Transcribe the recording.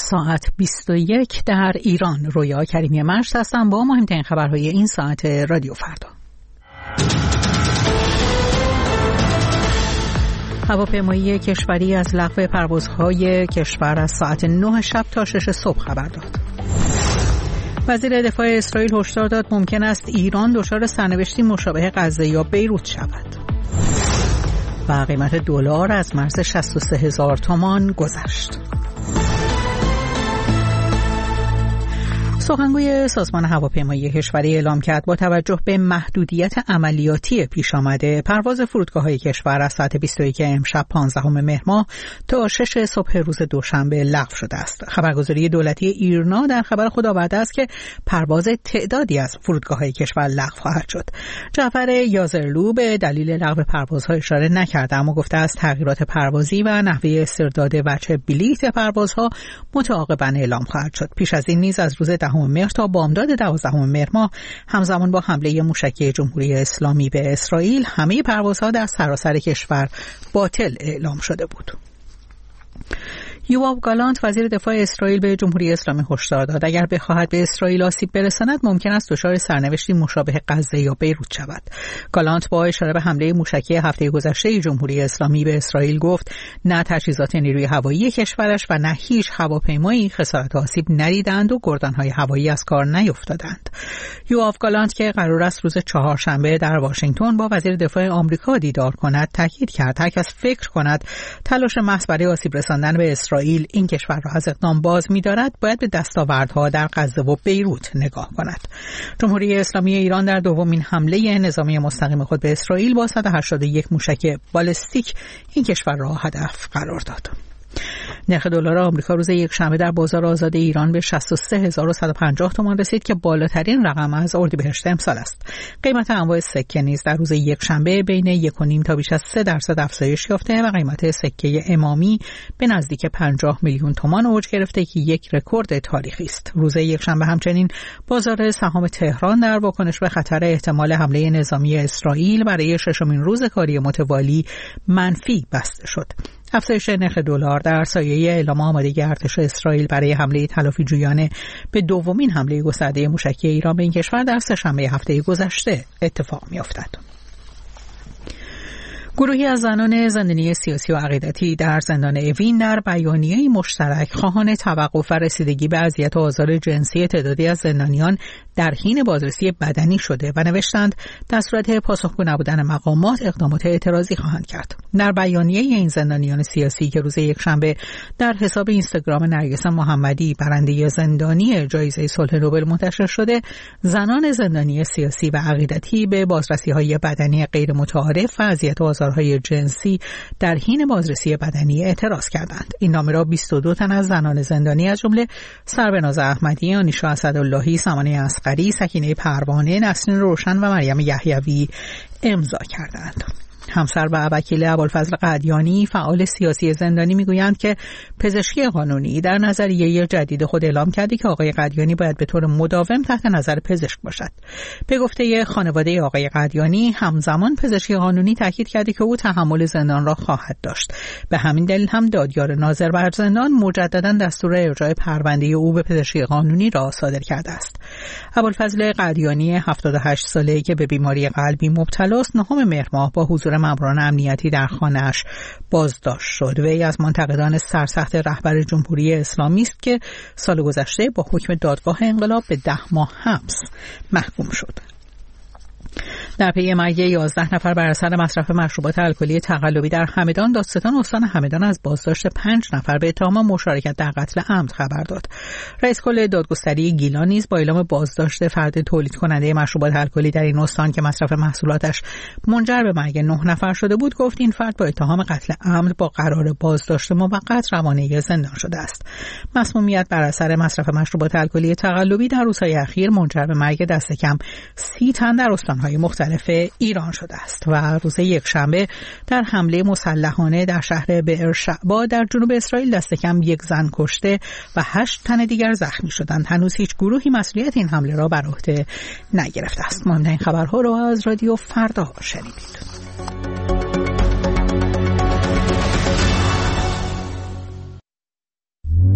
ساعت 21 در ایران. رویا کریمی مرز هستم با مهمترین خبرهای این ساعت رادیو فردا. هواپیمایی کشوری از لغو پروازهای کشور از ساعت 9 شب تا 6 صبح خبر داد. وزیر دفاع اسرائیل هشدار داد ممکن است ایران دچار سرنوشتی مشابه غزه یا بیروت شود. و قیمت دلار از مرز 63,000 تومان گذشت. سخنگوی سازمان هواپیمایی کشوری اعلام کرد با توجه به محدودیت عملیاتی پیش آمده پرواز فرودگاه‌های کشور از ساعت 21 امشب 15 مهر ماه تا 6 صبح روز دوشنبه لغو شده است. خبرگزاری دولتی ایرنا در خبر خود آورده است که پرواز تعدادی از فرودگاه‌های کشور لغو خواهد شد. جعفر یازرلو به دلیل لغو پروازها اشاره نکرده، اما گفته است تغییرات پروازی و نحوه استرداد وجه بلیت پروازها متعاقباً اعلام خواهد شد. پیش از این نیز از روز 10 مهر تا بامداد 12 مهر ماه همزمان با حمله موشکی جمهوری اسلامی به اسرائیل همه پروازها در سراسر کشور باطل اعلام شده بود. یوآف گالانت وزیر دفاع اسرائیل به جمهوری اسلامی هشدار داد اگر بخواهد به اسرائیل آسیب برساند ممکن است دچار سرنوشتی مشابه غزه یا بیروت شود. گالانت با اشاره به حمله موشکی هفته گذشته جمهوری اسلامی به اسرائیل گفت نه تجهیزات نیروی هوایی کشورش و نه هیچ هواپیمایی خسارت آسیب ندیدند و گردنهای هوایی از کار نیفتادند. یوآف گالانت که قرار است روز چهارشنبه در واشنگتن با وزیر دفاع آمریکا دیدار کند تاکید کرد هر کس فکر کند تلاش محض برای آسیب رساندن به اسرائیل این کشور را از اقدام باز می‌دارد باید به دستاوردها در غزه و بیروت نگاه کند. جمهوری اسلامی ایران در دومین حمله نظامی مستقیم خود به اسرائیل با 181 موشک بالستیک این کشور را هدف قرار داد. نرخ دلار آمریکا روز یکشنبه در بازار آزاد ایران به 63150 تومان رسید که بالاترین رقم از اردیبهشت امسال است. قیمت انواع سکه نیز در روز یکشنبه بین 1.5 تا بیش از 3% افزایش یافته و قیمت سکه امامی به نزدیک 50 میلیون تومان اوج گرفته که یک رکورد تاریخی است. روز یکشنبه همچنین بازار سهام تهران در واکنش به خطر احتمال حمله نظامی اسرائیل برای ششمین روز کاری متوالی منفی بسته شد. افزایش نرخ دلار در سایه اعلام آمادگی ارتش اسرائیل برای حمله تلافیجویانه به دومین حمله گسترده موشکی ایران به این کشور در سه‌شنبه هفته گذشته اتفاق می‌افتد. گروهی از زنان زندانی سیاسی و عقیدتی در زندان اوین در بیانیه‌ای مشترک خواهان توقف و رسیدگی به اذیت و آزار جنسی تعدادی از زندانیان در حین بازرسی بدنی شده و نوشتند در صورت پاسخگو نبودن مقامات اقدامات اعتراضی خواهند کرد. در بیانیه این زندانیان سیاسی که روز یکشنبه در حساب اینستاگرام نرگس محمدی برنده زندانی جایزه صلح نوبل منتشر شده، زنان زندانی سیاسی و عقیدتی به بازرسی‌های بدنی غیر متعارف و اذیت و آزارهای جنسی در حین بازرسی بدنی اعتراض کردند. این نامه را 22 تن از زنان زندانی از جمله سربناز احمدی، آنیشا اسداللهی، سمانه اصغری، سکینه پروانه، نسرین روشن و مریم یحیوی امضا کردند. همسر و وکیل ابوالفضل قدیانی فعال سیاسی زندانی میگویند که پزشکی قانونی در نظریه جدید خود اعلام کرده که آقای قدیانی باید به طور مداوم تحت نظر پزشک باشد. به گفته خانواده آقای قدیانی همزمان پزشکی قانونی تاکید کرده که او تحمل زندان را خواهد داشت. به همین دلیل هم دادیار ناظر بر زندان مجددا دستور ارجاع پرونده او به پزشکی قانونی را صادر کرده است. ابوالفضل قدیانی 78 ساله‌ای که به بیماری قلبی مبتلا است 9 مهر ماه با حضور ماموران امنیتی در خانه‌اش بازداشت شد. وی از منتقدان سرسخت رهبر جمهوری اسلامی است که سال گذشته با حکم دادگاه انقلاب به 10 ماه حبس محکوم شد. در پی مرگ 11 نفر بر اثر مصرف مشروبات الکلی تقلبی در همدان، دادستان استان همدان از بازداشت 5 نفر به اتهام مشارکت در قتل عمد خبر داد. رئیس کل دادگستری گیلان نیز با اعلام بازداشت فرد تولید کننده مشروبات الکلی در این استان که مصرف محصولاتش منجر به مرگ 9 نفر شده بود گفت این فرد با اتهام قتل عمد با قرار بازداشت موقت روانه زندان شده است. مسمومیت بر اثر مصرف مشروبات الکلی تقلبی در روزهای اخیر منجر به مرگ دست کم 30 تن در استان‌های مختلف ایران شده است و روز یکشنبه در حمله مسلحانه در شهر بئر شعبا در جنوب اسرائیل دست کم 1 زن کشته و 8 تن دیگر زخمی شدند. هنوز هیچ گروهی مسئولیت این حمله را بر عهده نگرفته است. مهمترین خبرها را از رادیو فردا شنیدید.